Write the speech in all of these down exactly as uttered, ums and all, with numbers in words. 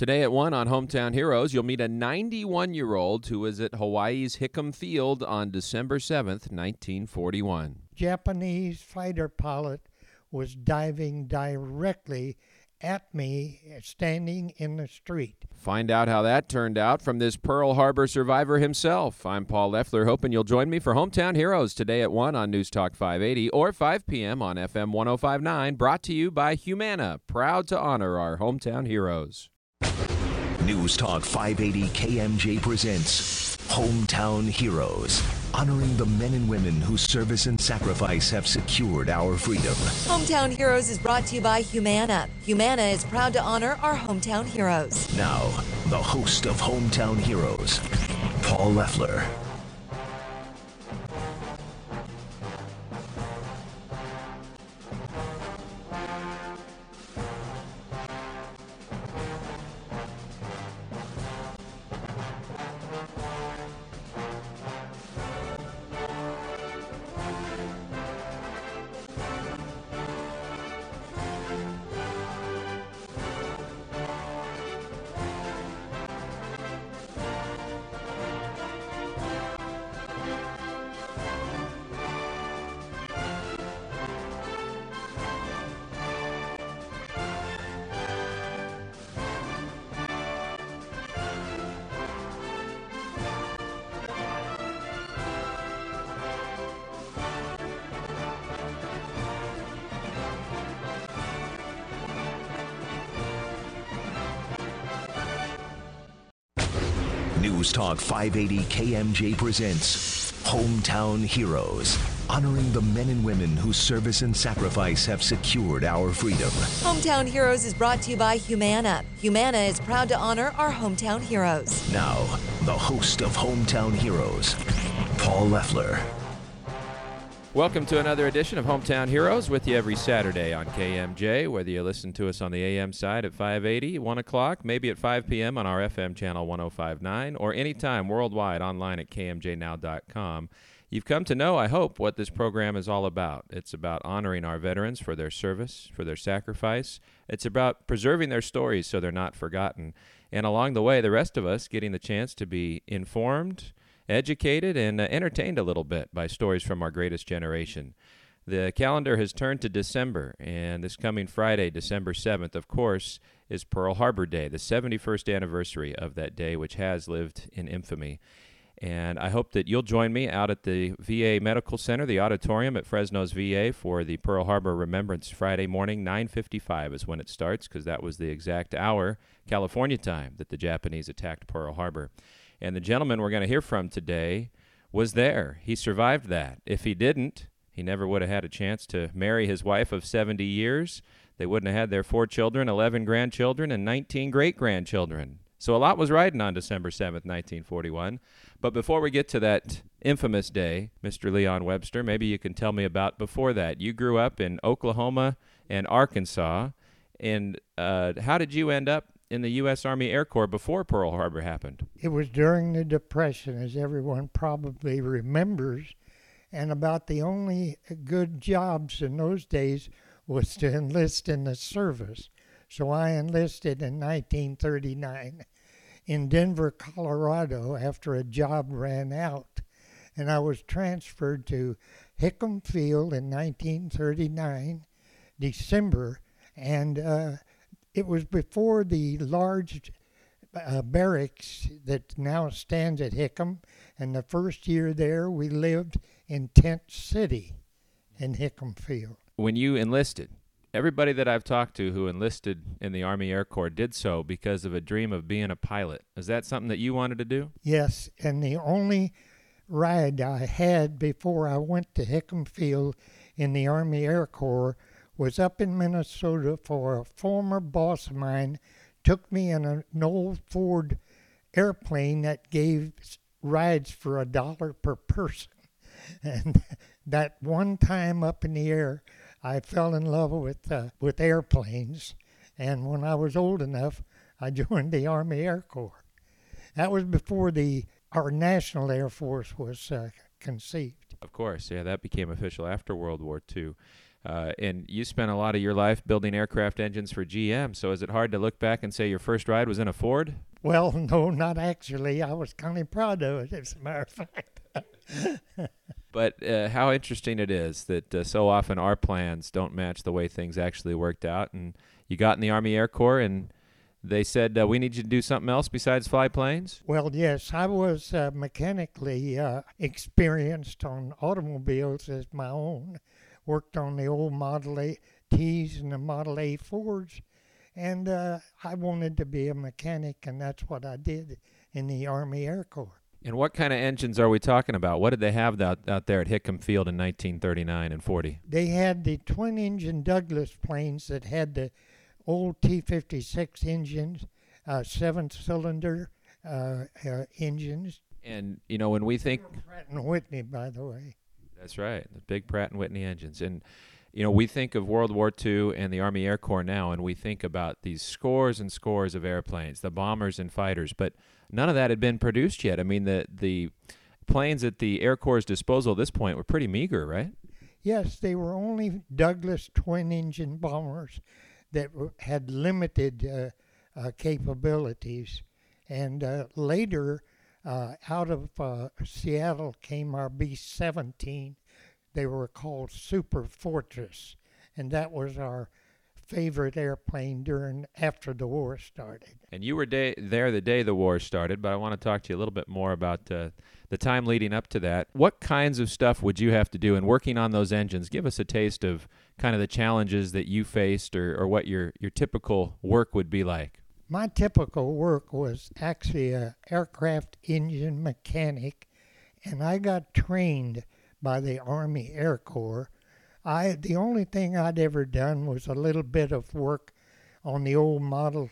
Today at one on Hometown Heroes, you'll meet a ninety-one-year-old who was at Hawaii's Hickam Field on December seventh, nineteen forty-one. Japanese fighter pilot was diving directly at me standing in the street. Find out how that turned out from this Pearl Harbor survivor himself. I'm Paul Leffler, hoping you'll join me for Hometown Heroes today at one on News Talk five eighty or five p.m. on F M one oh five point nine, brought to you by Humana, proud to honor our hometown heroes. News Talk five eighty K M J presents Hometown Heroes, honoring the men and women whose service and sacrifice have secured our freedom. Hometown Heroes is brought to you by Humana. Humana is proud to honor our hometown heroes. Now, the host of Hometown Heroes, Paul Leffler. News Talk five eighty K M J presents Hometown Heroes, honoring the men and women whose service and sacrifice have secured our freedom. Hometown Heroes is brought to you by Humana. Humana is proud to honor our hometown heroes. Now, the host of Hometown Heroes, Paul Leffler. Welcome to another edition of Hometown Heroes, with you every Saturday on K M J, whether you listen to us on the A M side at five eighty, one o'clock, maybe at five p.m. on our F M channel one oh five point nine, or anytime worldwide online at K M J now dot com. You've come to know, I hope, what this program is all about. It's about honoring our veterans for their service, for their sacrifice. It's about preserving their stories so they're not forgotten. And along the way, the rest of us getting the chance to be informed, educated, and uh, entertained a little bit by stories from our greatest generation. The calendar has turned to December, and this coming Friday, December seventh, of course, is Pearl Harbor Day, the seventy-first anniversary of that day, which has lived in infamy. And I hope that you'll join me out at the V A Medical Center, the auditorium at Fresno's V A, for the Pearl Harbor Remembrance Friday morning. nine fifty-five is when it starts, because that was the exact hour, California time, that the Japanese attacked Pearl Harbor. And the gentleman we're going to hear from today was there. He survived that. If he didn't, he never would have had a chance to marry his wife of seventy years. They wouldn't have had their four children, eleven grandchildren, and nineteen great-grandchildren. So a lot was riding on December seventh, nineteen forty-one. But before we get to that infamous day, Mister Leon Webster, maybe you can tell me about before that. You grew up in Oklahoma and Arkansas. And uh, how did you end up in the U S Army Air Corps before Pearl Harbor happened? It was during the Depression, as everyone probably remembers, and about the only good jobs in those days was to enlist in the service. So I enlisted in nineteen thirty-nine in Denver, Colorado, after a job ran out, and I was transferred to Hickam Field in nineteen thirty-nine, December, and uh, it was before the large uh, barracks that now stands at Hickam, and the first year there we lived in Tent City in Hickam Field. When you enlisted, everybody that I've talked to who enlisted in the Army Air Corps did so because of a dream of being a pilot. Is that something that you wanted to do? Yes, and the only ride I had before I went to Hickam Field in the Army Air Corps was up in Minnesota, for a former boss of mine took me in an old Ford airplane that gave rides for a dollar per person. And that one time up in the air, I fell in love with uh, with airplanes. And when I was old enough, I joined the Army Air Corps. That was before the our National Air Force was uh, conceived. Of course, yeah, that became official after World War Two. Uh, and you spent a lot of your life building aircraft engines for G M, so is it hard to look back and say your first ride was in a Ford? Well, no, not actually. I was kind of proud of it, as a matter of fact. But uh, how interesting it is that uh, so often our plans don't match the way things actually worked out. And you got in the Army Air Corps, and they said, uh, we need you to do something else besides fly planes? Well, yes, I was uh, mechanically uh, experienced on automobiles as my own. Worked on the old Model A T's and the Model A Fords. And uh, I wanted to be a mechanic, and that's what I did in the Army Air Corps. And what kind of engines are we talking about? What did they have out, out there at Hickam Field in nineteen thirty-nine and forty? They had the twin-engine Douglas planes that had the old T fifty-six engines, uh, seven-cylinder uh, uh, engines. And, you know, when we think... Pratt and Whitney, by the way. That's right, the big Pratt and Whitney engines. And, you know, we think of World War Two and the Army Air Corps now, and we think about these scores and scores of airplanes, the bombers and fighters, but none of that had been produced yet. I mean, the the planes at the Air Corps' disposal at this point were pretty meager, right? Yes, they were only Douglas twin-engine bombers that were, had limited uh, uh, capabilities. And uh, later, uh, out of uh, Seattle came our B seventeen. They were called Super Fortress, and that was our favorite airplane during after the war started. And you were day, there the day the war started, but I want to talk to you a little bit more about uh, the time leading up to that. What kinds of stuff would you have to do in working on those engines? Give us a taste of kind of the challenges that you faced, or, or what your, your typical work would be like. My typical work was actually an aircraft engine mechanic, and I got trained by the Army Air Corps. I the only thing I'd ever done was a little bit of work on the old Model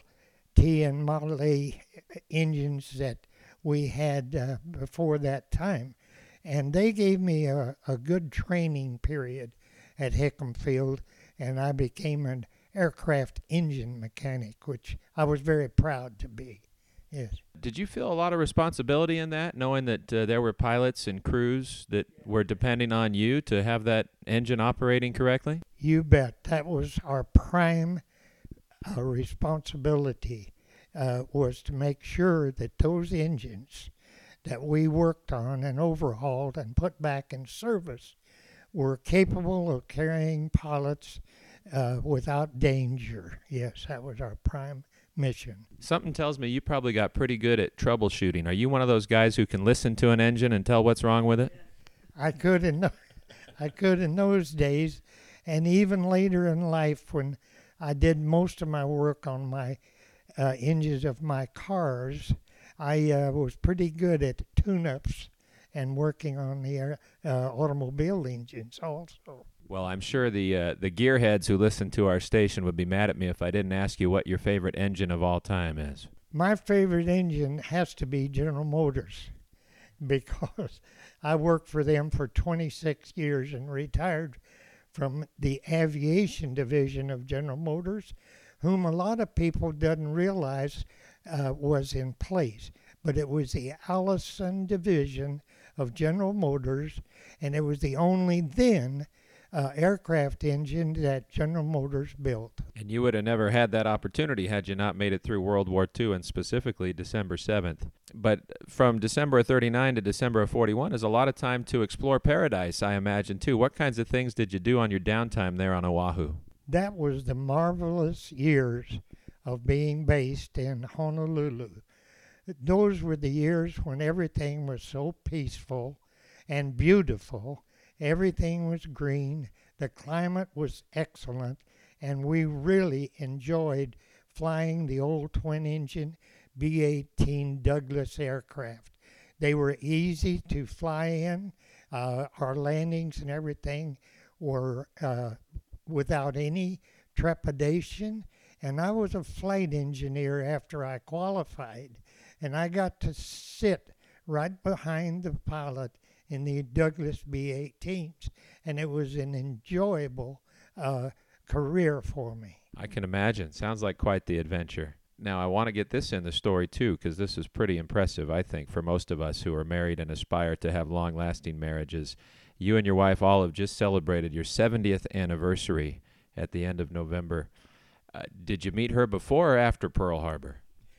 T and Model A engines that we had uh, before that time. And they gave me a, a good training period at Hickam Field, and I became an aircraft engine mechanic, which I was very proud to be. Yes. Did you feel a lot of responsibility in that, knowing that uh, there were pilots and crews that were depending on you to have that engine operating correctly? You bet. That was our prime uh, responsibility, uh, was to make sure that those engines that we worked on and overhauled and put back in service were capable of carrying pilots uh, without danger. Yes, that was our prime mission. Something tells me you probably got pretty good at troubleshooting. Are you one of those guys who can listen to an engine and tell what's wrong with it? I could in the, I could in those days, and even later in life when I did most of my work on my uh, engines of my cars, I uh, was pretty good at tune-ups and working on the uh, uh, automobile engines also. Well, I'm sure the uh, the gearheads who listen to our station would be mad at me if I didn't ask you what your favorite engine of all time is. My favorite engine has to be General Motors, because I worked for them for twenty-six years and retired from the aviation division of General Motors, whom a lot of people doesn't realize uh, was in place. But it was the Allison division of General Motors, and it was the only then Uh, aircraft engine that General Motors built. And you would have never had that opportunity had you not made it through World War Two, and specifically December seventh. But from December of thirty-nine to December of forty-one is a lot of time to explore paradise, I imagine, too. What kinds of things did you do on your downtime there on Oahu? That was the marvelous years of being based in Honolulu. Those were the years when everything was so peaceful and beautiful. Everything was green, the climate was excellent, and we really enjoyed flying the old twin-engine B eighteen Douglas aircraft. They were easy to fly in. Uh, our landings and everything were uh, without any trepidation, and I was a flight engineer after I qualified, and I got to sit right behind the pilot in the Douglas B eighteens, and it was an enjoyable uh, career for me. I can imagine. Sounds like quite the adventure. Now, I want to get this in the story, too, because this is pretty impressive, I think, for most of us who are married and aspire to have long-lasting marriages. You and your wife all have just celebrated your seventieth anniversary at the end of November. Uh, did you meet her before or after Pearl Harbor?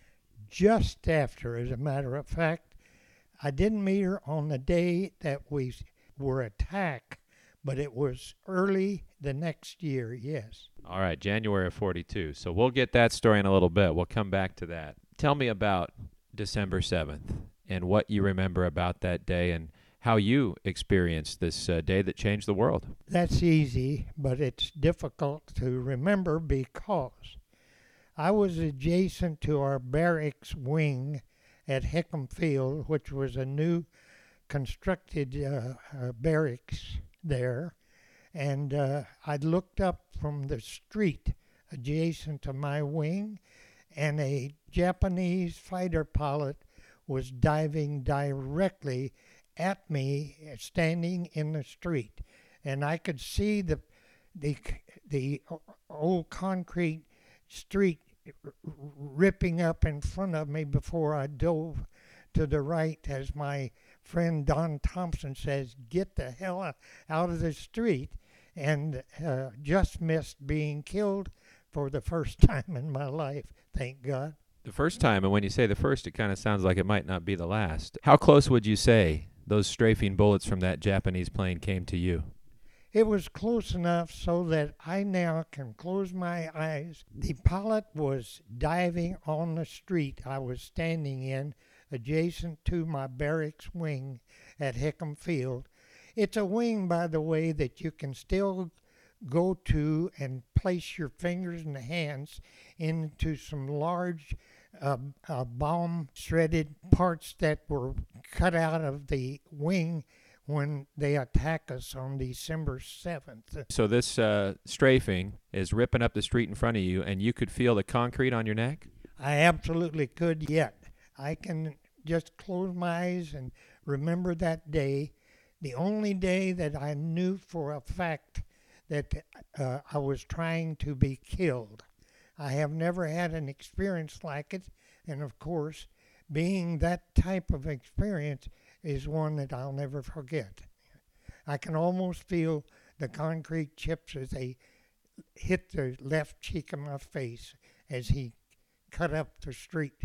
Just after, as a matter of fact. I didn't meet her on the day that we were attacked, but it was early the next year, yes. All right, January of forty-two. So we'll get that story in a little bit. We'll come back to that. Tell me about December seventh and what you remember about that day and how you experienced this uh, day that changed the world. That's easy, but it's difficult to remember because I was adjacent to our barracks wing at Hickam Field, which was a new constructed uh, uh, barracks there. And uh, I looked up from the street adjacent to my wing, and a Japanese fighter pilot was diving directly at me, standing in the street. And I could see the the the old concrete street ripping up in front of me before I dove to the right, as my friend Don Thompson says, "Get the hell out of the street," and uh, just missed being killed for the first time in my life, thank God. The first time, and when you say the first, it kind of sounds like it might not be the last. How close would you say those strafing bullets from that Japanese plane came to you? It was close enough so that I now can close my eyes. The pilot was diving on the street I was standing in, adjacent to my barracks wing at Hickam Field. It's a wing, by the way, that you can still go to and place your fingers and hands into some large uh, uh, bomb shredded parts that were cut out of the wing when they attack us on December seventh. So this uh, strafing is ripping up the street in front of you, and you could feel the concrete on your neck? I absolutely could yet. I can just close my eyes and remember that day, the only day that I knew for a fact that uh, I was trying to be killed. I have never had an experience like it, and of course, being that type of experience is one that I'll never forget. I can almost feel the concrete chips as they hit the left cheek of my face as he cut up the street,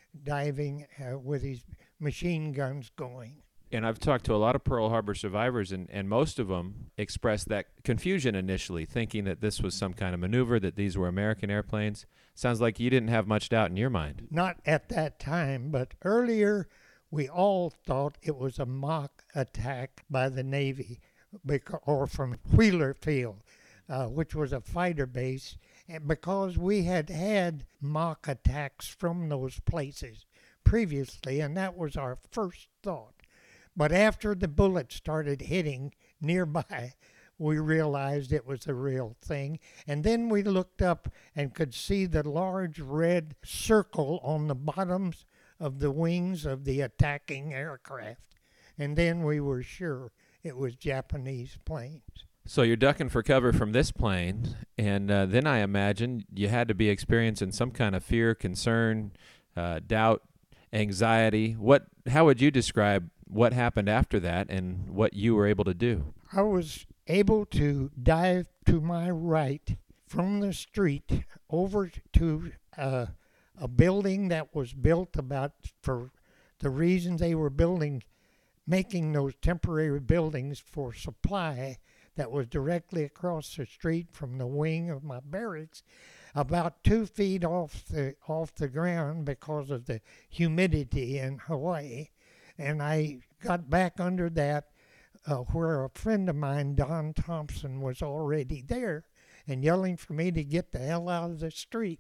diving uh, with his machine guns going. And I've talked to a lot of Pearl Harbor survivors, and, and most of them expressed that confusion initially, thinking that this was some kind of maneuver, that these were American airplanes. Sounds like you didn't have much doubt in your mind. Not at that time, but earlier we all thought it was a mock attack by the Navy, because, or from Wheeler Field, uh, which was a fighter base, and because we had had mock attacks from those places previously, and that was our first thought. But after the bullets started hitting nearby, we realized it was a real thing. And then we looked up and could see the large red circle on the bottoms of the wings of the attacking aircraft. And then we were sure it was Japanese planes. So you're ducking for cover from this plane, and uh, then I imagine you had to be experiencing some kind of fear, concern, uh, doubt, anxiety. What? How would you describe what happened after that and what you were able to do? I was able to dive to my right from the street over to uh, a building that was built about for the reasons they were building, making those temporary buildings for supply, that was directly across the street from the wing of my barracks, about two feet off the off the ground because of the humidity in Hawaii. And I got back under that uh, where a friend of mine, Don Thompson, was already there and yelling for me to get the hell out of the street.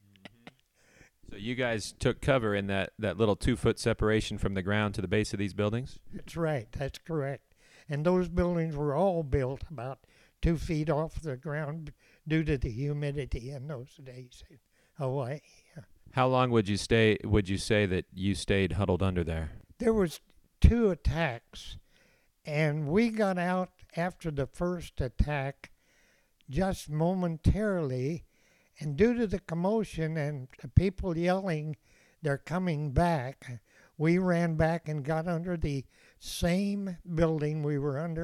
So you guys took cover in that, that little two-foot separation from the ground to the base of these buildings? That's right. That's correct. And those buildings were all built about two feet off the ground due to the humidity in those days in Hawaii. How long would you stay? Would you say that you stayed huddled under there? There was two attacks, and we got out after the first attack just momentarily, and due to the commotion and the people yelling, "They're coming back," we ran back and got under the same building we were under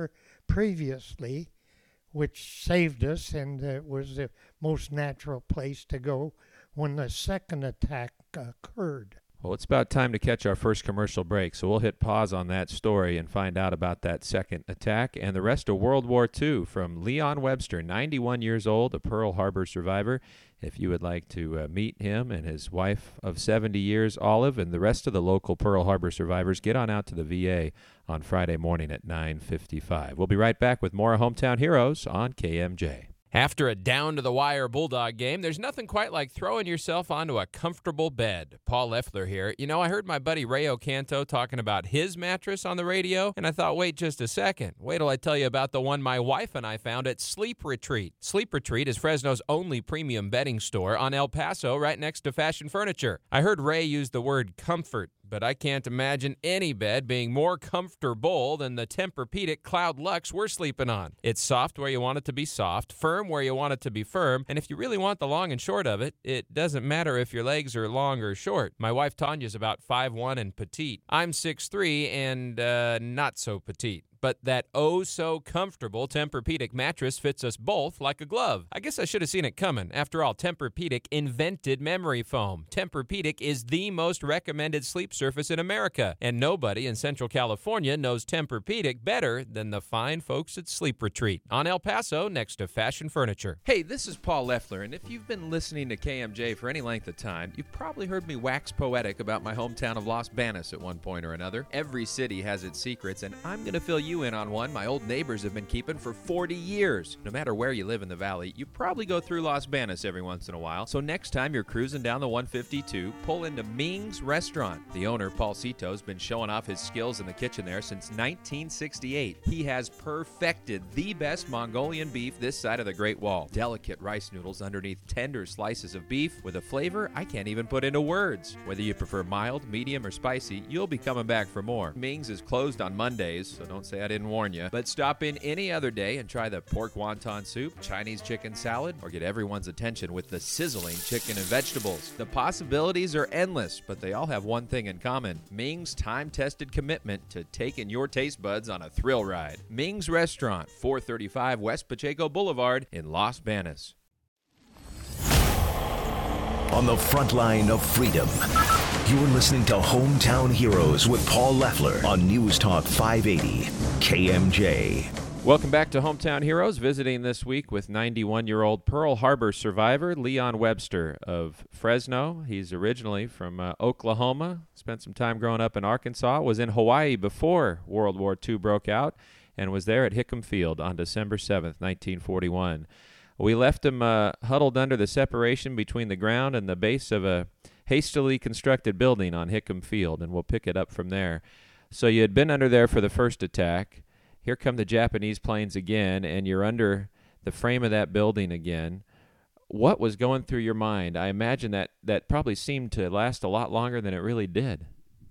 previously, which saved us, and it was the most natural place to go when the second attack occurred. Well, it's about time to catch our first commercial break, so we'll hit pause on that story and find out about that second attack and the rest of World War Two from Leon Webster, ninety-one years old, a Pearl Harbor survivor. If you would like to uh, meet him and his wife of seventy years, Olive, and the rest of the local Pearl Harbor survivors, get on out to the V A on Friday morning at nine fifty-five. We'll be right back with more Hometown Heroes on K M J. After a down-to-the-wire Bulldog game, there's nothing quite like throwing yourself onto a comfortable bed. Paul Leffler here. You know, I heard my buddy Ray Ocanto talking about his mattress on the radio, and I thought, wait just a second. Wait till I tell you about the one my wife and I found at Sleep Retreat. Sleep Retreat is Fresno's only premium bedding store on El Paso, right next to Fashion Furniture. I heard Ray use the word comfort, but I can't imagine any bed being more comfortable than the Tempur-Pedic Cloud Luxe we're sleeping on. It's soft where you want it to be soft, firm where you want it to be firm, and if you really want the long and short of it, it doesn't matter if your legs are long or short. My wife Tanya's about five one and petite. I'm six three and uh, not so petite. But that oh-so-comfortable Tempur-Pedic mattress fits us both like a glove. I guess I should have seen it coming. After all, Tempur-Pedic invented memory foam. Tempur-Pedic is the most recommended sleep surface in America, and nobody in Central California knows Tempur-Pedic better than the fine folks at Sleep Retreat on El Paso next to Fashion Furniture. Hey, this is Paul Leffler, and if you've been listening to K M J for any length of time, you've probably heard me wax poetic about my hometown of Los Banos at one point or another. Every city has its secrets, and I'm going to fill you in on one my old neighbors have been keeping for forty years. No matter where you live in the valley, you probably go through Los Banos every once in a while. So next time you're cruising down the one fifty-two, pull into Ming's Restaurant. The owner, Paul Cito, has been showing off his skills in the kitchen there since nineteen sixty-eight. He has perfected the best Mongolian beef this side of the Great Wall. Delicate rice noodles underneath tender slices of beef with a flavor I can't even put into words. Whether you prefer mild, medium, or spicy, you'll be coming back for more. Ming's is closed on Mondays, so don't say I didn't warn you. But stop in any other day and try the pork wonton soup, Chinese chicken salad, or get everyone's attention with the sizzling chicken and vegetables. The possibilities are endless, but they all have one thing in common: Ming's time-tested commitment to taking your taste buds on a thrill ride. Ming's Restaurant, four thirty-five West Pacheco Boulevard in Los Banos. On the front line of freedom, you're listening to Hometown Heroes with Paul Leffler on News Talk five eighty K M J. Welcome back to Hometown Heroes, visiting this week with ninety-one-year-old Pearl Harbor survivor Leon Webster of Fresno. He's originally from uh, Oklahoma, spent some time growing up in Arkansas, was in Hawaii before World War Two broke out, and was there at Hickam Field on December seventh, nineteen forty-one. We left him uh, huddled under the separation between the ground and the base of a hastily constructed building on Hickam Field, and we'll pick it up from there. So you had been under there for the first attack. Here come the Japanese planes again, and you're under the frame of that building again. What was going through your mind? I imagine that that probably seemed to last a lot longer than it really did.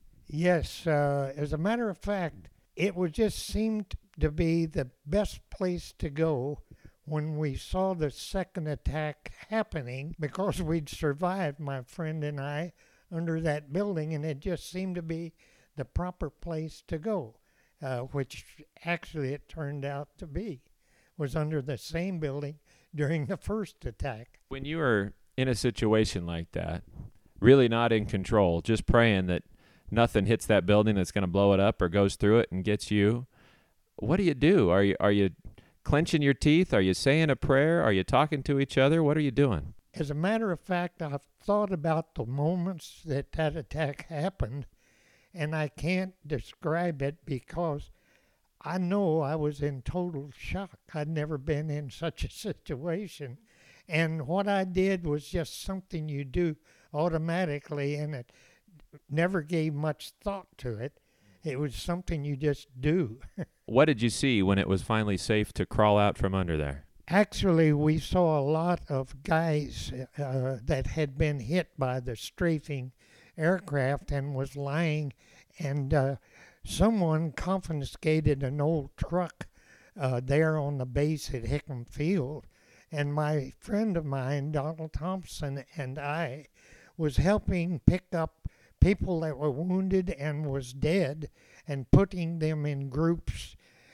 Yes, uh, as a matter of fact, it would just seemed to be the best place to go when we saw the second attack happening, because we'd survived, my friend and I, under that building, and it just seemed to be the proper place to go, uh, which actually it turned out to be, was under the same building during the first attack. When you were in a situation like that, really not in control, just praying that nothing hits that building that's going to blow it up or goes through it and gets you, what do you do? Are you are you clenching your teeth? Are you saying a prayer? Are you talking to each other? What are you doing? As a matter of fact, I've thought about the moments that that attack happened, and I can't describe it because I know I was in total shock. I'd never been in such a situation. And what I did was just something you do automatically, and it never gave much thought to it. It was something you just do. What did you see when it was finally safe to crawl out from under there? Actually, we saw a lot of guys uh, that had been hit by the strafing aircraft and was lying, and uh, someone confiscated an old truck uh, there on the base at Hickam Field. And my friend of mine, Donald Thompson, and I was helping pick up people that were wounded and was dead and putting them in groups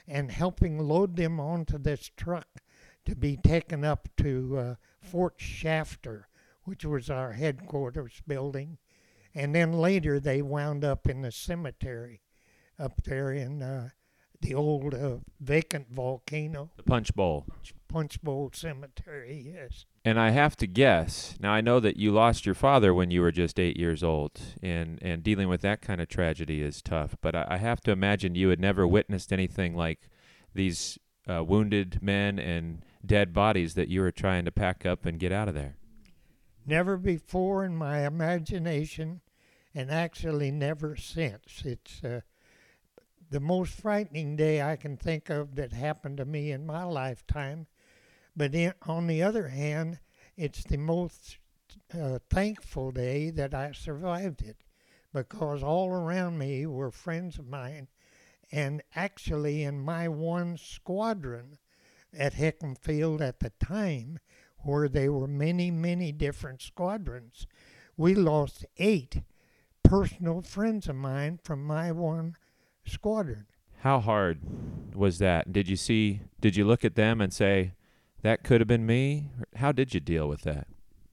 and helping load them onto this truck to be taken up to uh, Fort Shafter, which was our headquarters building. And then later they wound up in the cemetery up there in uh, the old uh, vacant volcano. The Punch Bowl. Punch Bowl Cemetery, yes. And I have to guess, now I know that you lost your father when you were just eight years old, and, and dealing with that kind of tragedy is tough, but I, I have to imagine you had never witnessed anything like these uh, wounded men and dead bodies that you were trying to pack up and get out of there. Never before in my imagination, and actually never since. It's uh, the most frightening day I can think of that happened to me in my lifetime. But in, on the other hand, it's the most uh, thankful day that I survived it, because all around me were friends of mine. And actually in my one squadron at Hickam Field at the time, where there were many, many different squadrons, we lost eight personal friends of mine from my one squadron. How hard was that? Did you see, did you look at them and say, that could have been me? How did you deal with that?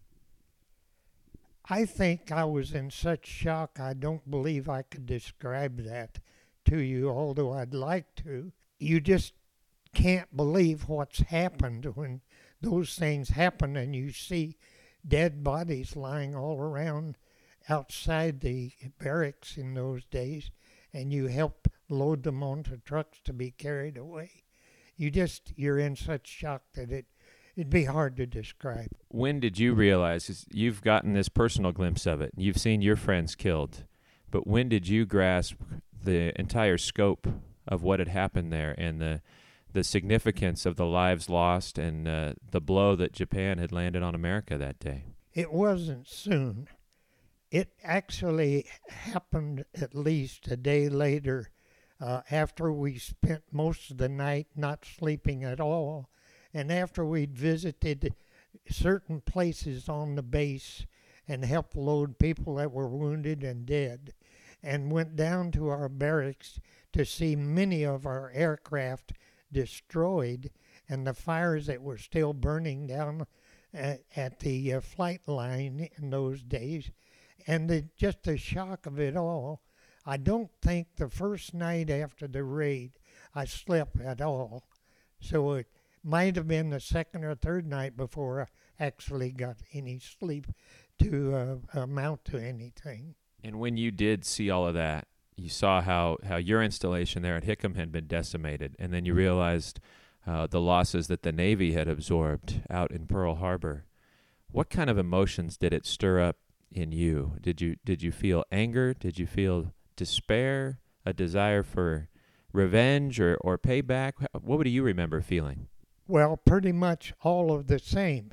I think I was in such shock, I don't believe I could describe that to you, although I'd like to. You just can't believe what's happened when those things happen and you see dead bodies lying all around outside the barracks in those days, and you help load them onto trucks to be carried away. You just, you're in such shock that it, it'd be hard to describe. When did you realize, you've gotten this personal glimpse of it, you've seen your friends killed, but when did you grasp the entire scope of what had happened there and the the significance of the lives lost and uh, the blow that Japan had landed on America that day? It wasn't soon. It actually happened at least a day later, uh, after we spent most of the night not sleeping at all, and after we'd visited certain places on the base and helped load people that were wounded and dead, and went down to our barracks to see many of our aircraft destroyed and the fires that were still burning down at, at the uh, flight line in those days. And the, just the shock of it all, I don't think the first night after the raid I slept at all. So it might have been the second or third night before I actually got any sleep to uh, amount to anything. And when you did see all of that, you saw how, how your installation there at Hickam had been decimated, and then you realized uh, the losses that the Navy had absorbed out in Pearl Harbor. What kind of emotions did it stir up in you? Did you did you feel anger? Did you feel despair? A desire for revenge or, or payback? What do you remember feeling? Well, pretty much all of the same.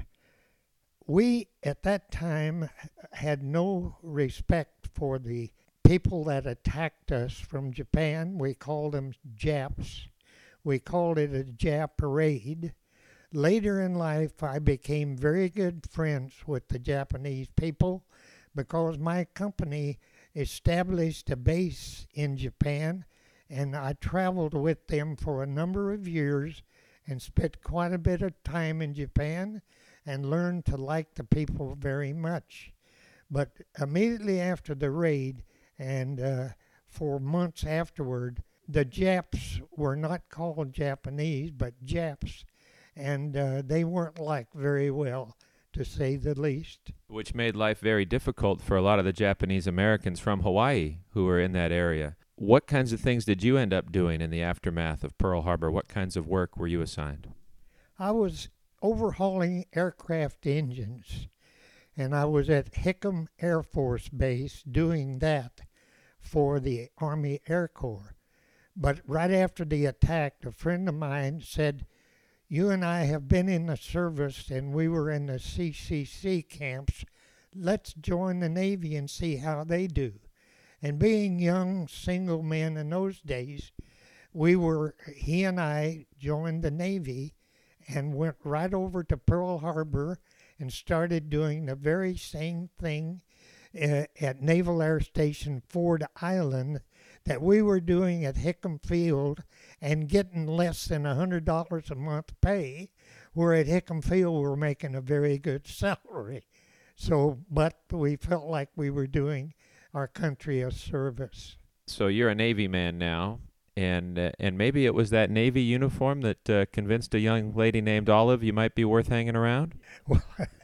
We, at that time, had no respect for the people that attacked us from Japan. We called them Japs. We called it a Jap parade. Later in life, I became very good friends with the Japanese people because my company established a base in Japan, and I traveled with them for a number of years and spent quite a bit of time in Japan and learned to like the people very much. But immediately after the raid, and uh, for months afterward, the Japs were not called Japanese, but Japs, and uh, they weren't liked very well, to say the least. Which made life very difficult for a lot of the Japanese Americans from Hawaii who were in that area. What kinds of things did you end up doing in the aftermath of Pearl Harbor? What kinds of work were you assigned? I was overhauling aircraft engines, and I was at Hickam Air Force Base doing that for the Army Air Corps. But right after the attack, a friend of mine said, "You and I have been in the service and we were in the C C C camps. Let's join the Navy and see how they do." And being young, single men in those days, we were, he and I joined the Navy and went right over to Pearl Harbor and started doing the very same thing uh, at Naval Air Station Ford Island that we were doing at Hickam Field and getting less than one hundred dollars a month pay, where at Hickam Field we're making a very good salary. So, but we felt like we were doing our country a service. So you're a Navy man now, and uh, and maybe it was that Navy uniform that uh, convinced a young lady named Olive you might be worth hanging around? Well,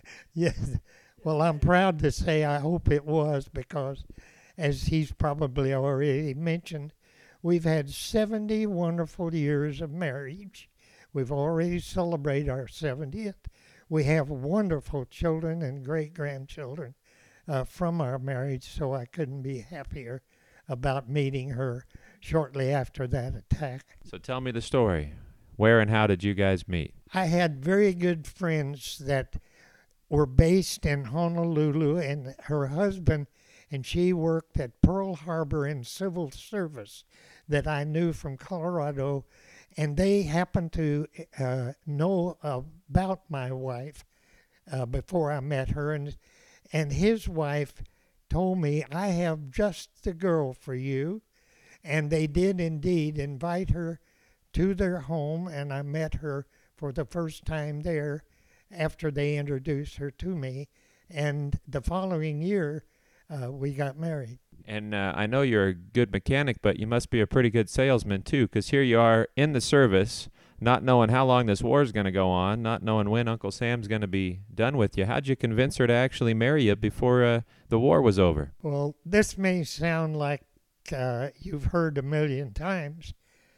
yes. Well, I'm proud to say I hope it was, because as he's probably already mentioned, we've had seventy wonderful years of marriage. We've already celebrated our seventieth. We have wonderful children and great-grandchildren uh, from our marriage, so I couldn't be happier about meeting her shortly after that attack. So tell me the story. Where and how did you guys meet? I had very good friends that were based in Honolulu, and her husband and she worked at Pearl Harbor in civil service that I knew from Colorado, and they happened to uh, know about my wife uh, before I met her, and and his wife told me, I have just the girl for you, and they did indeed invite her to their home, and I met her for the first time there after they introduced her to me, and the following year uh, we got married. And uh, I know you're a good mechanic, but you must be a pretty good salesman too, because here you are in the service, not knowing how long this war is going to go on, not knowing when Uncle Sam's going to be done with you. How'd you convince her to actually marry you before uh, the war was over? Well, this may sound like uh, you've heard a million times,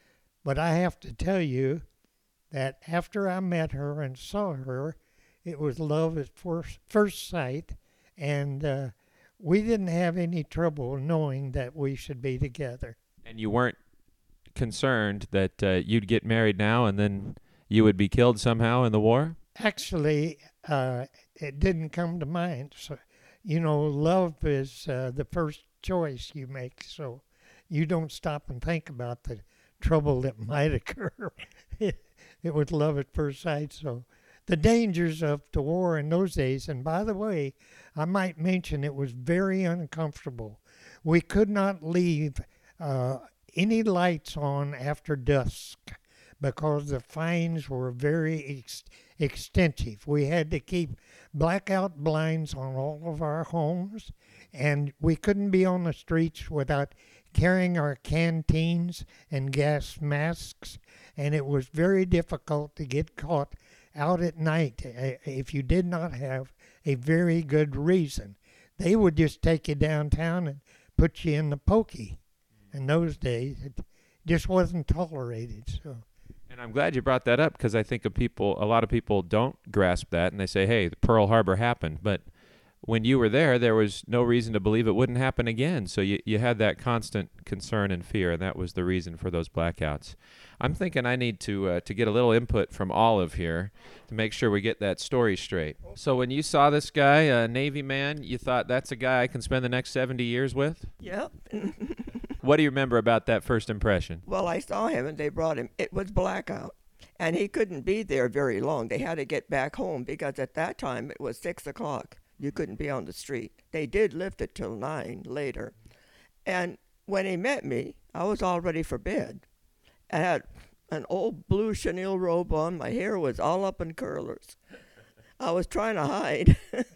but I have to tell you that after I met her and saw her, it was love at first, first sight, and uh, we didn't have any trouble knowing that we should be together. And you weren't concerned that uh, you'd get married now and then you would be killed somehow in the war? Actually, uh, it didn't come to mind. So, you know, love is uh, the first choice you make, so you don't stop and think about the trouble that might occur. it, it was love at first sight, so the dangers of the war in those days, and by the way, I might mention it was very uncomfortable. We could not leave uh, any lights on after dusk because the fines were very ex- extensive. We had to keep blackout blinds on all of our homes, and we couldn't be on the streets without carrying our canteens and gas masks, and it was very difficult to get caught out at night if you did not have a very good reason. They would just take you downtown and put you in the pokey. In those days, it just wasn't tolerated. So, and I'm glad you brought that up, because I think of people, a lot of people don't grasp that, and they say, hey, Pearl Harbor happened, but when you were there, there was no reason to believe it wouldn't happen again. So you, you had that constant concern and fear, and that was the reason for those blackouts. I'm thinking I need to uh, to get a little input from Olive here to make sure we get that story straight. So when you saw this guy, a Navy man, you thought, that's a guy I can spend the next seventy years with? Yep. What do you remember about that first impression? Well, I saw him and they brought him. It was blackout. And he couldn't be there very long. They had to get back home because at that time it was six o'clock. You couldn't be on the street. They did lift it till nine later. And when he met me, I was all ready for bed. I had an old blue chenille robe on. My hair was all up in curlers. I was trying to hide.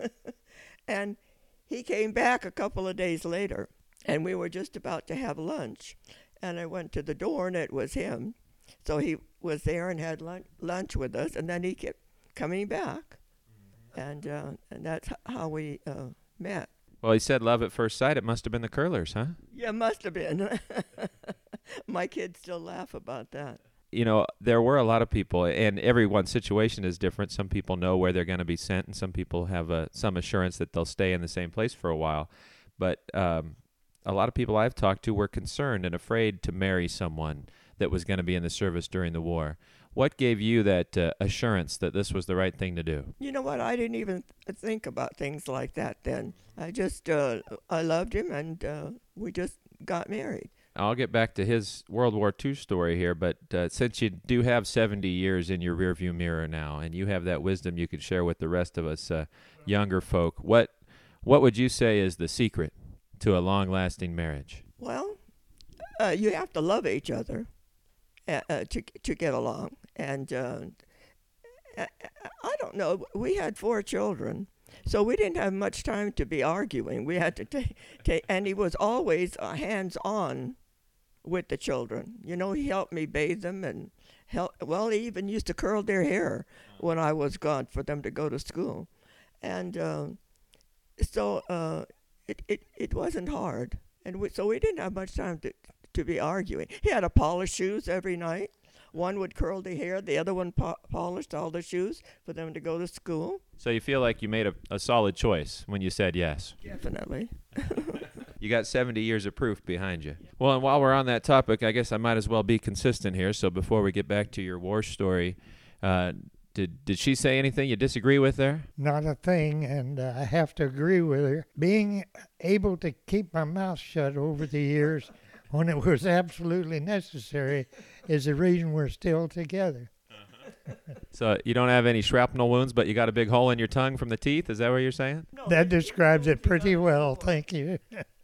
And he came back a couple of days later, and we were just about to have lunch. And I went to the door, and it was him. So he was there and had lunch, lunch with us, and then he kept coming back. And uh, and that's how we uh, met. Well, he said love at first sight. It must have been the curlers, huh? Yeah, must have been. My kids still laugh about that. You know, there were a lot of people, and everyone's situation is different. Some people know where they're going to be sent, and some people have uh, some assurance that they'll stay in the same place for a while. But um, a lot of people I've talked to were concerned and afraid to marry someone that was going to be in the service during the war. What gave you that uh, assurance that this was the right thing to do? You know what? I didn't even th- think about things like that then. I just, uh, I loved him, and uh, we just got married. I'll get back to his World War Two story here, but uh, since you do have seventy years in your rearview mirror now, and you have that wisdom you could share with the rest of us uh, younger folk, what what would you say is the secret to a long-lasting marriage? Well, uh, you have to love each other uh, uh, to to get along. And uh, I, I don't know. We had four children, so we didn't have much time to be arguing. We had to take, take and he was always uh, hands-on with the children. You know, he helped me bathe them and help. Well, he even used to curl their hair when I was gone for them to go to school, and uh, so uh, it, it it wasn't hard. And we, so we didn't have much time to to be arguing. He had to polish shoes every night. One would curl the hair, the other one po- polished all the shoes for them to go to school. So you feel like you made a, a solid choice when you said yes. Definitely. You got seventy years of proof behind you. Well, and while we're on that topic, I guess I might as well be consistent here. So before we get back to your war story, uh, did did she say anything you disagree with there? Not a thing, and uh, I have to agree with her. Being able to keep my mouth shut over the years when it was absolutely necessary is the reason we're still together. So you don't have any shrapnel wounds, but you got a big hole in your tongue from the teeth? Is that what you're saying? No, That describes it pretty well, thank you.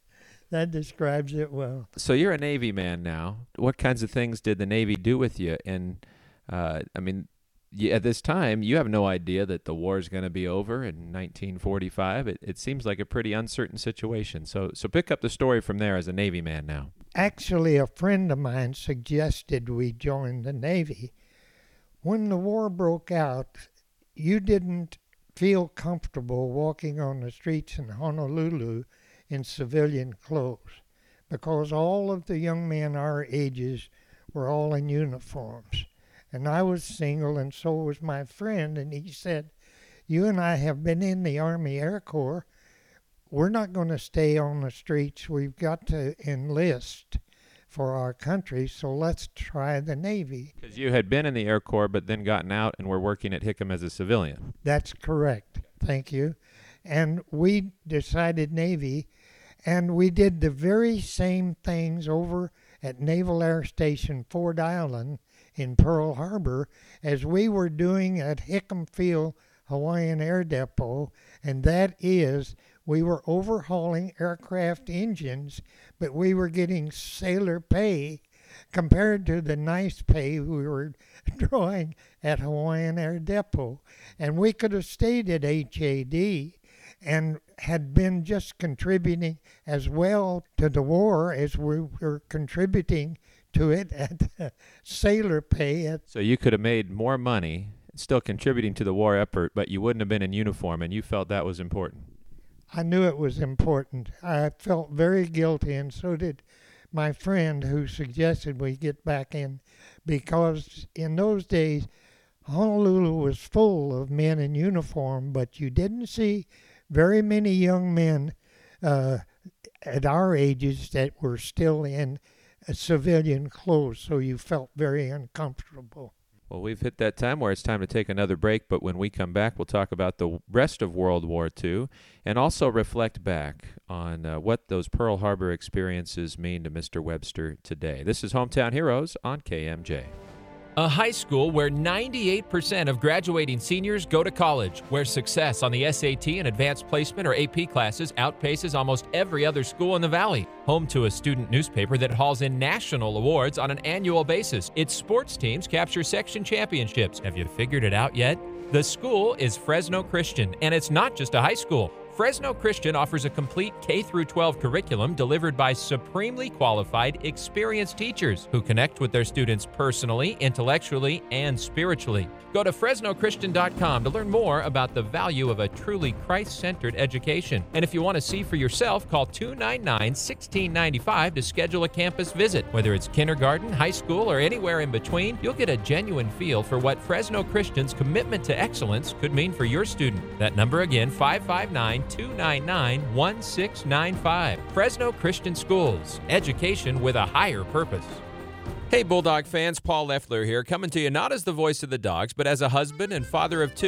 That describes it well. So you're a Navy man now. What kinds of things did the Navy do with you? And, uh, I mean, you, at this time, you have no idea that the war is going to be over in nineteen forty-five. It, it seems like a pretty uncertain situation. So, so pick up the story from there as a Navy man now. Actually, a friend of mine suggested we join the Navy. When the war broke out, you didn't feel comfortable walking on the streets in Honolulu in civilian clothes because all of the young men our ages were all in uniforms. And I was single, and so was my friend, and he said, you and I have been in the Army Air Corps. We're not going to stay on the streets. We've got to enlist for our country, so let's try the Navy. Because you had been in the Air Corps, but then gotten out and were working at Hickam as a civilian. That's correct. Thank you. And we decided Navy, and we did the very same things over at Naval Air Station Ford Island in Pearl Harbor as we were doing at Hickam Field Hawaiian Air Depot, and that is we were overhauling aircraft engines, but we were getting sailor pay compared to the nice pay we were drawing at Hawaiian Air Depot. And we could have stayed at H A D and had been just contributing as well to the war as we were contributing to it at sailor pay. At So you could have made more money, still contributing to the war effort, but you wouldn't have been in uniform, and you felt that was important. I knew it was important. I felt very guilty, and so did my friend who suggested we get back in, because in those days, Honolulu was full of men in uniform, but you didn't see very many young men uh, at our ages that were still in uh, civilian clothes, so you felt very uncomfortable. Well, we've hit that time where it's time to take another break, but when we come back, we'll talk about the rest of World War Two and also reflect back on uh, what those Pearl Harbor experiences mean to Mister Webster today. This is Hometown Heroes on K M J. A high school where ninety-eight percent of graduating seniors go to college, where success on the S A T and advanced placement or A P classes outpaces almost every other school in the Valley. Home to a student newspaper that hauls in national awards on an annual basis. Its sports teams capture section championships. Have you figured it out yet? The school is Fresno Christian, and it's not just a high school. Fresno Christian offers a complete K through twelve curriculum delivered by supremely qualified, experienced teachers who connect with their students personally, intellectually, and spiritually. Go to Fresno Christian dot com to learn more about the value of a truly Christ-centered education. And if you want to see for yourself, call two nine nine, one six nine five to schedule a campus visit. Whether it's kindergarten, high school, or anywhere in between, you'll get a genuine feel for what Fresno Christian's commitment to excellence could mean for your student. That number again, five five nine, two nine nine, one six nine five. Fresno Christian Schools. Education with a higher purpose. Hey, Bulldog fans, Paul Leffler here, coming to you not as the voice of the Dogs, but as a husband and father of two.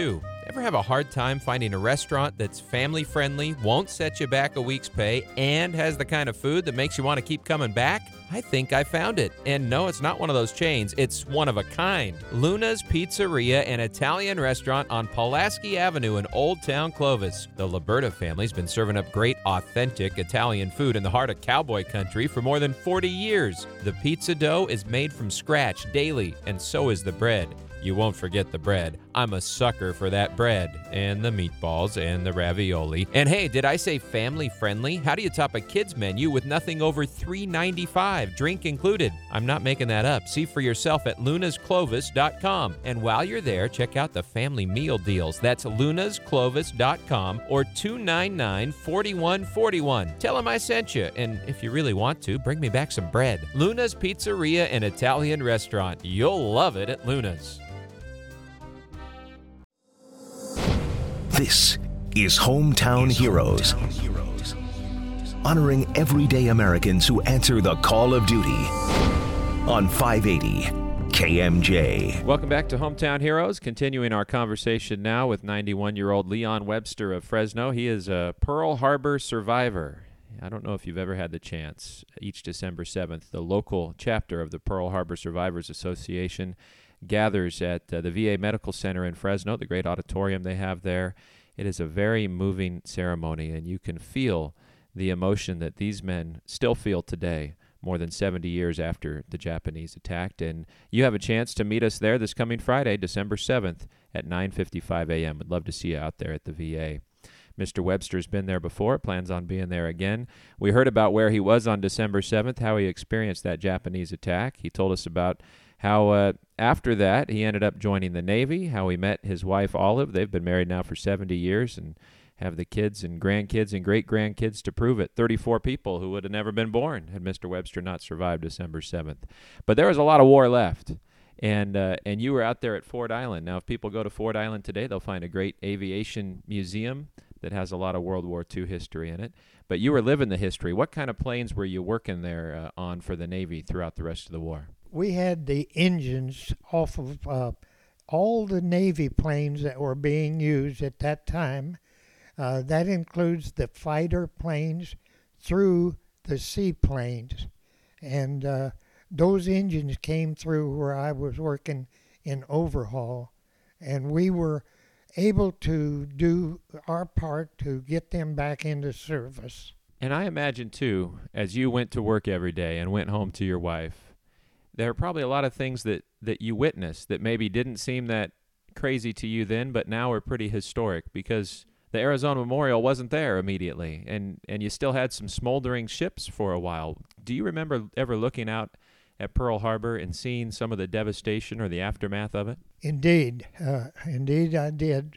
Ever have a hard time finding a restaurant that's family-friendly, won't set you back a week's pay, and has the kind of food that makes you want to keep coming back? I think I found it. And no, it's not one of those chains. It's one of a kind. Luna's Pizzeria, an Italian restaurant on Pulaski Avenue in Old Town Clovis. The Liberta family's been serving up great, authentic Italian food in the heart of cowboy country for more than forty years. The pizza dough is made from scratch daily, and so is the bread. You won't forget the bread. I'm a sucker for that bread, and the meatballs, and the ravioli. And hey, did I say family-friendly? How do you top a kid's menu with nothing over three dollars and ninety-five cents, drink included? I'm not making that up. See for yourself at lunas clovis dot com. And while you're there, check out the family meal deals. That's lunas clovis dot com or two nine nine, four one four one. Tell them I sent you, and if you really want to, bring me back some bread. Luna's Pizzeria and Italian Restaurant. You'll love it at Luna's. This is Hometown Heroes, honoring everyday Americans who answer the call of duty on five eighty K M J. Welcome back to Hometown Heroes, continuing our conversation now with ninety-one-year-old Leon Webster of Fresno. He is a Pearl Harbor survivor. I don't know if you've ever had the chance. Each December seventh, the local chapter of the Pearl Harbor Survivors Association gathers at uh, the V A Medical Center in Fresno, the great auditorium they have there. It is a very moving ceremony, and you can feel the emotion that these men still feel today, more than seventy years after the Japanese attacked. And you have a chance to meet us there this coming Friday, December seventh at nine fifty-five a.m. We'd love to see you out there at the V A. Mister Webster's been there before, plans on being there again. We heard about where he was on December seventh, how he experienced that Japanese attack. He told us about how uh, after that he ended up joining the Navy, how he met his wife Olive. They've been married now for seventy years and have the kids and grandkids and great-grandkids to prove it. thirty-four people who would have never been born had Mister Webster not survived December seventh. But there was a lot of war left, and uh, and you were out there at Ford Island. Now, if people go to Ford Island today, they'll find a great aviation museum that has a lot of World War Two history in it. But you were living the history. What kind of planes were you working there uh, on for the Navy throughout the rest of the war? We had the engines off of uh, all the Navy planes that were being used at that time. Uh, that includes the fighter planes through the seaplanes. And uh, those engines came through where I was working in overhaul. And we were able to do our part to get them back into service. And I imagine, too, as you went to work every day and went home to your wife, there are probably a lot of things that, that you witnessed that maybe didn't seem that crazy to you then, but now are pretty historic because the Arizona Memorial wasn't there immediately, and, and you still had some smoldering ships for a while. Do you remember ever looking out at Pearl Harbor and seeing some of the devastation or the aftermath of it? Indeed. Uh, indeed, I did.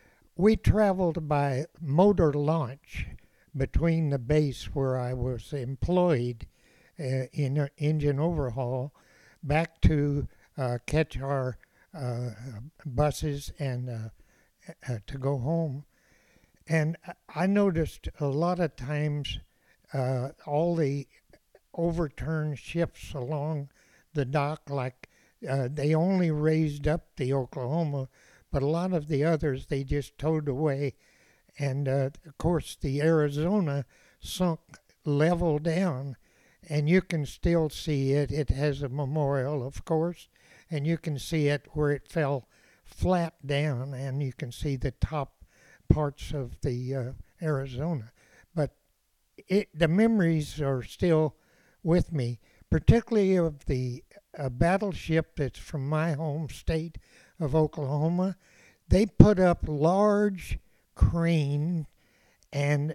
We traveled by motor launch between the base where I was employed uh, in engine overhaul back to uh, catch our uh, buses and uh, uh, to go home. And I noticed a lot of times uh, all the overturned ships along the dock, like uh, they only raised up the Oklahoma, but a lot of the others they just towed away. And uh, of course the Arizona sunk level down, and you can still see it. It has a memorial, of course, and you can see it where it fell flat down, and you can see the top parts of the uh, Arizona. But it, the memories are still with me, particularly of the uh, battleship that's from my home state of Oklahoma. They put up large crane and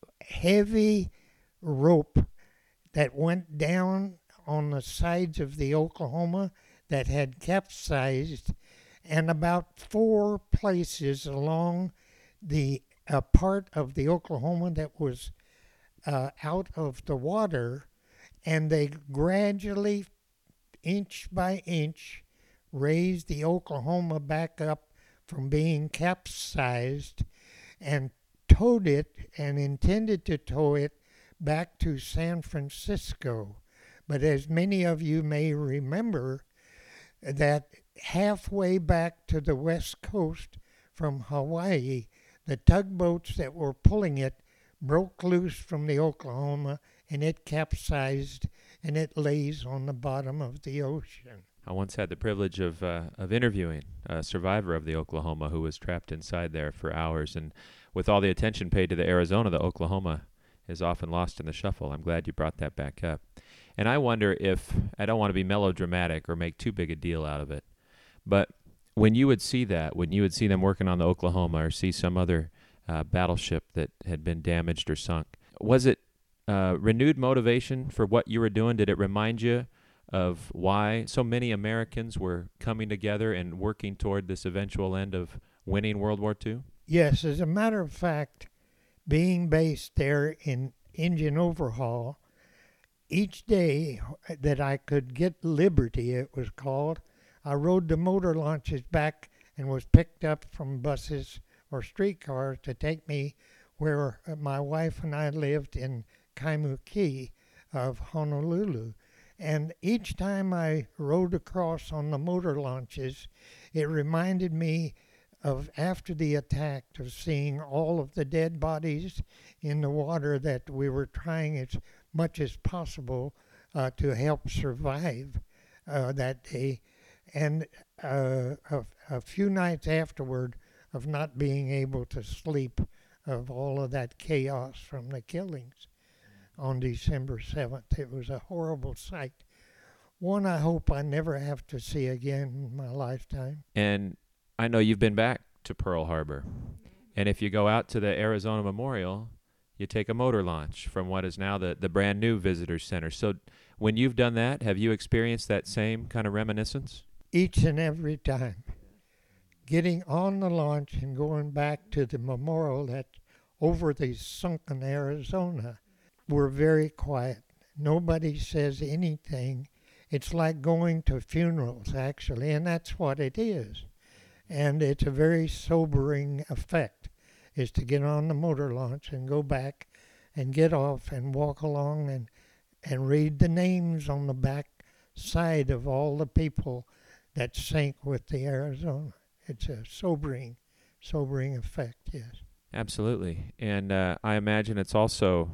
heavy rope that went down on the sides of the Oklahoma that had capsized, and about four places along the uh, part of the Oklahoma that was uh, out of the water, and they gradually, inch by inch, raised the Oklahoma back up from being capsized and towed it and intended to tow it back to San Francisco. But as many of you may remember, that halfway back to the west coast from Hawaii. The tugboats that were pulling it broke loose from the Oklahoma, and it capsized, and it lays on the bottom of the ocean. I once had the privilege of uh, of interviewing a survivor of the Oklahoma who was trapped inside there for hours, and with all the attention paid to the Arizona, the Oklahoma is often lost in the shuffle. I'm glad you brought that back up. And I wonder if, I don't want to be melodramatic or make too big a deal out of it, but when you would see that, when you would see them working on the Oklahoma or see some other uh, battleship that had been damaged or sunk, was it uh, renewed motivation for what you were doing? Did it remind you of why so many Americans were coming together and working toward this eventual end of winning World War Two? Yes, as a matter of fact, being based there in engine overhaul, each day that I could get liberty, it was called, I rode the motor launches back and was picked up from buses or streetcars to take me where my wife and I lived in Kaimuki of Honolulu. And each time I rode across on the motor launches, it reminded me of after the attack, of seeing all of the dead bodies in the water that we were trying as much as possible uh, to help survive uh, that day. And uh, a, a few nights afterward of not being able to sleep, of all of that chaos from the killings on December seventh. It was a horrible sight. One I hope I never have to see again in my lifetime. And I know you've been back to Pearl Harbor. And if you go out to the Arizona Memorial, you take a motor launch from what is now the, the brand new Visitor Center. So when you've done that, have you experienced that same kind of reminiscence? Each and every time. Getting on the launch and going back to the memorial that over the sunken Arizona, we're very quiet. Nobody says anything. It's like going to funerals, actually, and that's what it is. And it's a very sobering effect, is to get on the motor launch and go back and get off and walk along and, and read the names on the back side of all the people that sank with the Arizona. It's a sobering, sobering effect, yes. Absolutely. And uh, I imagine it's also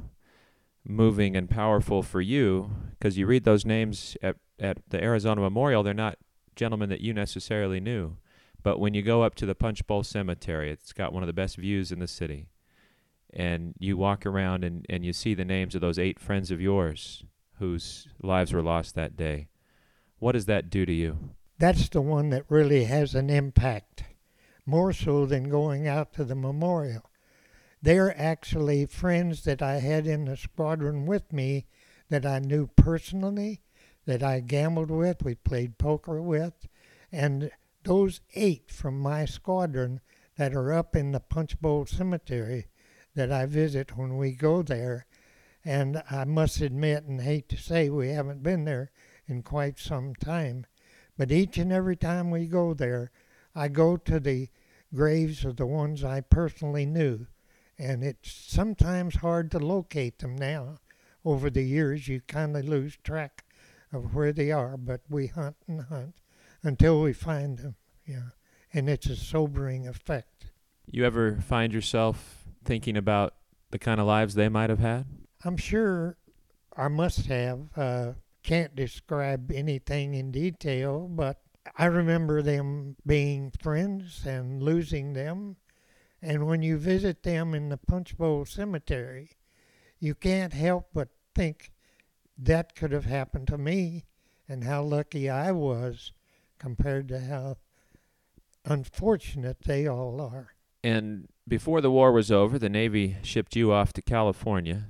moving and powerful for you, because you read those names at, at the Arizona Memorial, they're not gentlemen that you necessarily knew. But when you go up to the Punch Bowl Cemetery, it's got one of the best views in the city, and you walk around and, and you see the names of those eight friends of yours whose lives were lost that day. What does that do to you? That's the one that really has an impact, more so than going out to the memorial. They're actually friends that I had in the squadron with me that I knew personally, that I gambled with, we played poker with, and those eight from my squadron that are up in the Punch Bowl Cemetery that I visit when we go there. And I must admit and hate to say we haven't been there in quite some time, but each and every time we go there, I go to the graves of the ones I personally knew. And it's sometimes hard to locate them now. Over the years, you kind of lose track of where they are, but we hunt and hunt until we find them, yeah. And it's a sobering effect. You ever find yourself thinking about the kind of lives they might have had? I'm sure I must have. Uh, can't describe anything in detail, but I remember them being friends and losing them. And when you visit them in the Punch Bowl Cemetery, you can't help but think that could have happened to me and how lucky I was compared to how unfortunate they all are. And before the war was over, the Navy shipped you off to California.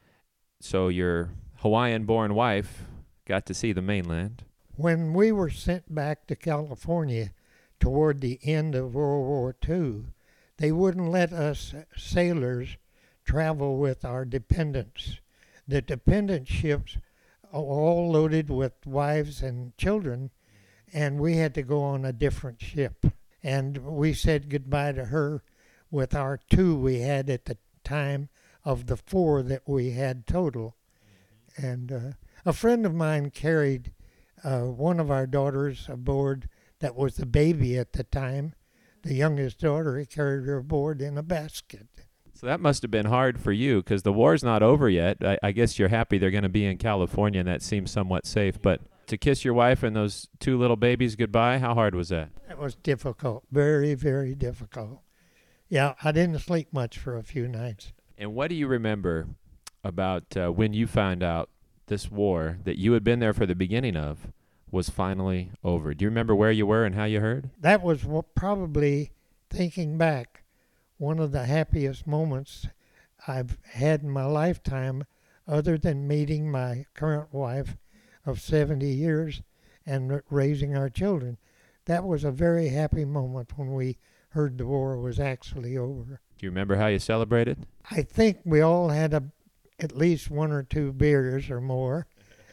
So your Hawaiian-born wife got to see the mainland. When we were sent back to California toward the end of World War Two, they wouldn't let us sailors travel with our dependents. The dependent ships are all loaded with wives and children, and we had to go on a different ship. And we said goodbye to her with our two we had at the time of the four that we had total. And uh, a friend of mine carried uh, one of our daughters aboard that was the baby at the time, the youngest daughter, he carried her aboard in a basket. So that must have been hard for you because the war's not over yet. I, I guess you're happy they're going to be in California and that seems somewhat safe. But to kiss your wife and those two little babies goodbye, how hard was that? It was difficult, very, very difficult. Yeah, I didn't sleep much for a few nights. And what do you remember about uh, when you found out this war that you had been there for the beginning of was finally over? Do you remember where you were and how you heard? That was what probably, thinking back, one of the happiest moments I've had in my lifetime, other than meeting my current wife of seventy years and raising our children. That was a very happy moment when we heard the war was actually over. Do you remember how you celebrated? I think we all had a, at least one or two beers or more.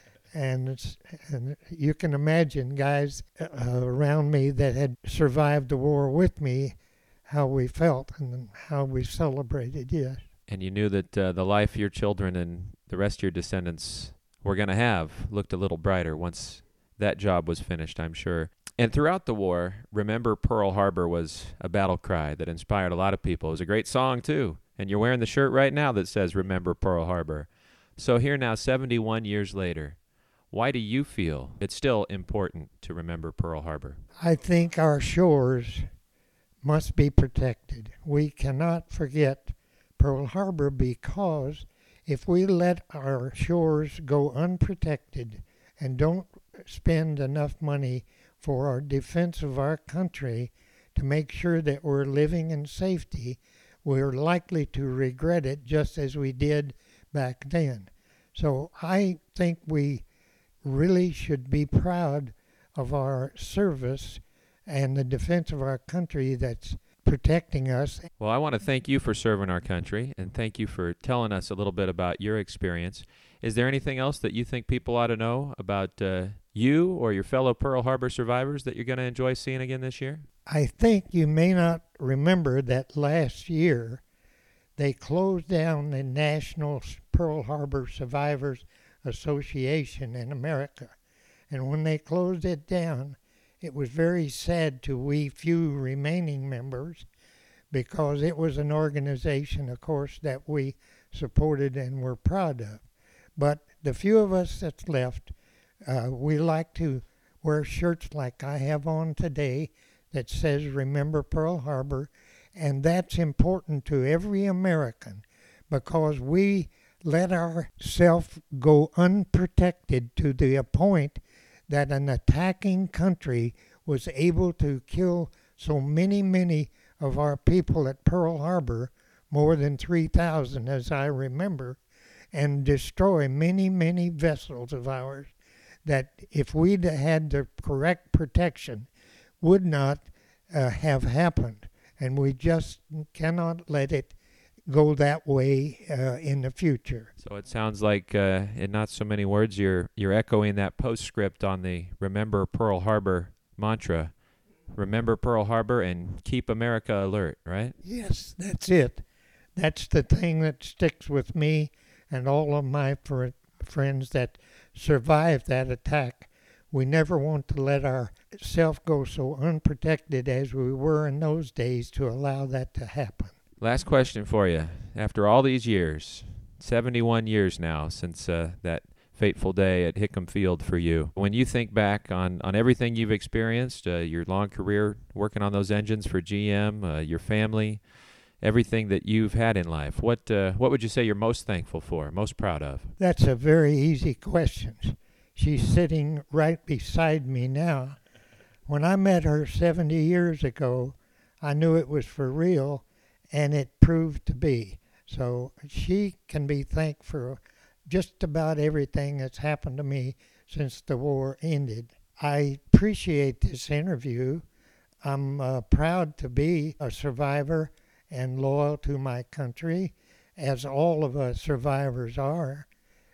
And, it's, and you can imagine guys uh, around me that had survived the war with me, how we felt and how we celebrated, yes. And you knew that uh, the life your children and the rest of your descendants were going to have looked a little brighter once that job was finished, I'm sure. And throughout the war, Remember Pearl Harbor was a battle cry that inspired a lot of people. It was a great song, too. And you're wearing the shirt right now that says Remember Pearl Harbor. So here now, seventy-one years later, why do you feel it's still important to remember Pearl Harbor? I think our shores must be protected. We cannot forget Pearl Harbor because if we let our shores go unprotected and don't spend enough money for our defense of our country to make sure that we're living in safety, we're likely to regret it just as we did back then. So I think we really should be proud of our service and the defense of our country that's protecting us. Well, I want to thank you for serving our country, and thank you for telling us a little bit about your experience. Is there anything else that you think people ought to know about uh, you or your fellow Pearl Harbor survivors that you're going to enjoy seeing again this year? I think you may not remember that last year they closed down the National Pearl Harbor Survivors Association in America. And when they closed it down, it was very sad to we few remaining members because it was an organization, of course, that we supported and were proud of. But the few of us that's left, uh, we like to wear shirts like I have on today that says Remember Pearl Harbor, and that's important to every American because we let ourselves go unprotected to the point that an attacking country was able to kill so many, many of our people at Pearl Harbor, more than three thousand as I remember, and destroy many, many vessels of ours that if we'd had the correct protection would not uh, have happened. And we just cannot let it go that way uh, in the future. So it sounds like, uh, in not so many words, you're you're echoing that postscript on the Remember Pearl Harbor mantra. Remember Pearl Harbor and keep America alert, right? Yes, that's it. That's the thing that sticks with me and all of my fr- friends that survived that attack. We never want to let ourselves go so unprotected as we were in those days to allow that to happen. Last question for you. After all these years, seventy-one years now since uh, that fateful day at Hickam Field for you, when you think back on, on everything you've experienced, uh, your long career working on those engines for G M, uh, your family, everything that you've had in life, what uh, what would you say you're most thankful for, most proud of? That's a very easy question. She's sitting right beside me now. When I met her seventy years ago, I knew it was for real, and it proved to be. So she can be thanked for just about everything that's happened to me since the war ended. I appreciate this interview. I'm uh, proud to be a survivor and loyal to my country, as all of us survivors are.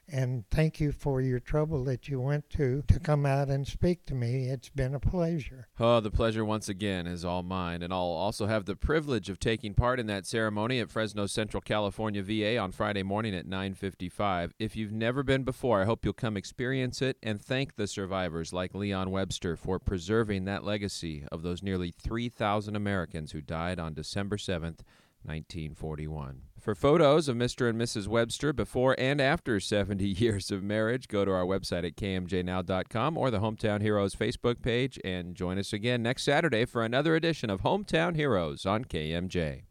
And thank you for your trouble that you went to to come out and speak to me. It's been a pleasure. Oh, the pleasure once again is all mine. And I'll also have the privilege of taking part in that ceremony at Fresno Central California V A on Friday morning at nine fifty-five. If you've never been before, I hope you'll come experience it and thank the survivors like Leon Webster for preserving that legacy of those nearly three thousand Americans who died on December seventh, nineteen forty-one. For photos of Mister and Missus Webster before and after seventy years of marriage, go to our website at k m j now dot com or the Hometown Heroes Facebook page, and join us again next Saturday for another edition of Hometown Heroes on K M J.